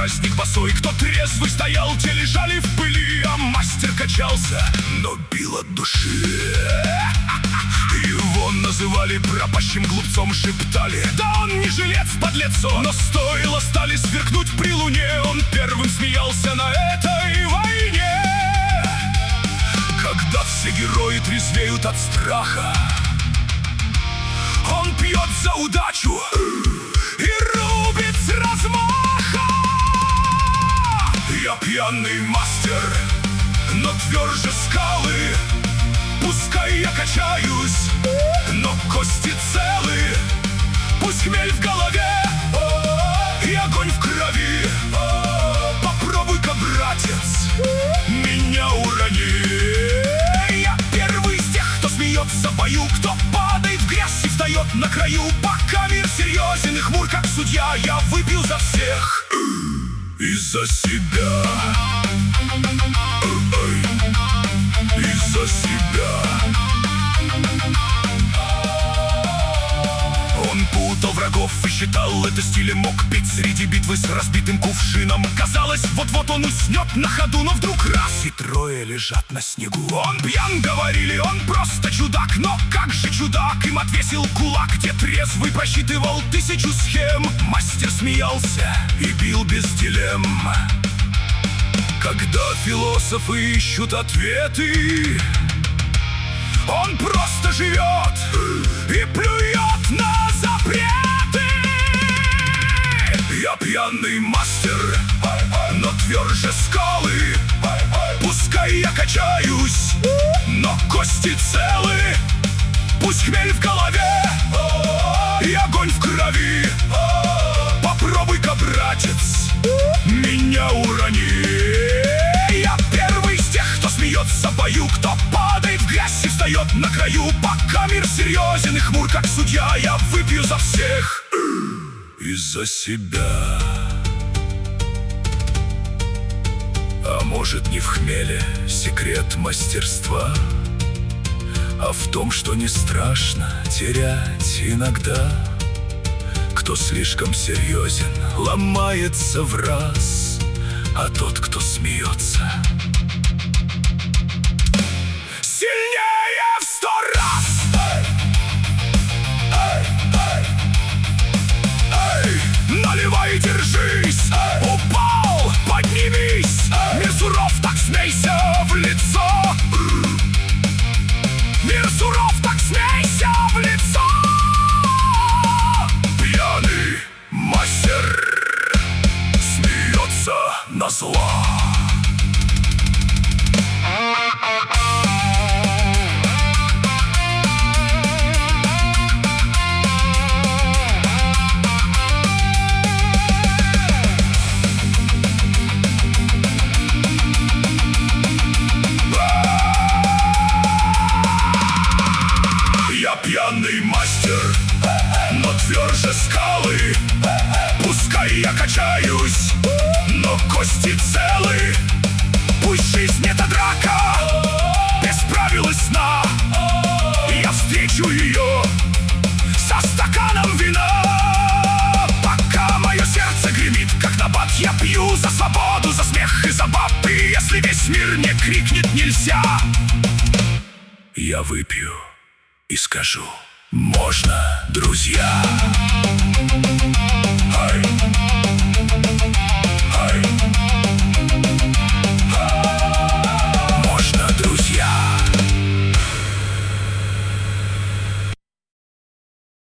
праздник босой. Кто трезвый стоял, те лежали в пыли, а мастер качался, но бил от души. Его называли пропащим глупцом, шептали: да он не жилец, подлецо. Но стоило стали сверкнуть при луне, он первым смеялся на этой войне. Когда все герои трезвеют от страха, он пьет за удачу и рубит с размаха. Я пьяный мастер, но тверже скалы. Пускай я качаюсь, но кости целы. Пусть хмель в голове и огонь в крови. Попробуй-ка, братец, меня урони. Я первый из тех, кто смеется в бою, кто падает в грязь и встает на краю. Пока мир серьезен и хмур, как судья, я выпью за всех и за себя. И за себя. Он путал врагов и считал это стилем, мог петь среди битвы с разбитым кувшином. Казалось, вот-вот он уснет на ходу, но вдруг раз и трое лежат на снегу. Он пьян, говорили, он просто чудак. Но как же чудак им отвесил кулак, где трезвый просчитывал 1000 схем. Мастер смеялся и бил без дилемм. Когда философы ищут ответы, он просто живет и плюет на запреты. Я пьяный мастер, но тверже скалы. Пускай я качаюсь, но кости целы. Пусть хмель в голове и огонь в крови. Попробуй-ка, братец, меня урони. Я первый из тех, кто смеется в бою, кто падает в грязь и встает на краю. Пока мир серьезен и хмур, как судья, я выпью за всех и за себя. А может, не в хмеле секрет мастерства, а в том, что не страшно терять иногда. Кто слишком серьезен, ломается в раз, а тот, кто смеется, сильнее в 100 раз. Наливай, держись. Упал, поднимись. Мир суров, так смейся в лицо. Мир суров, так смейся в лицо. Пьяный мастер смеется на зло. Пьяный мастер, но тверже скалы. Пускай я качаюсь, но кости целы. Пусть жизнь это драка, без правил и сна. Я встречу ее со стаканом вина. Пока мое сердце гремит, как набат, я пью за свободу, за смех и за баб. И если весь мир не крикнет нельзя, я выпью и скажу: можно, друзья. Ай!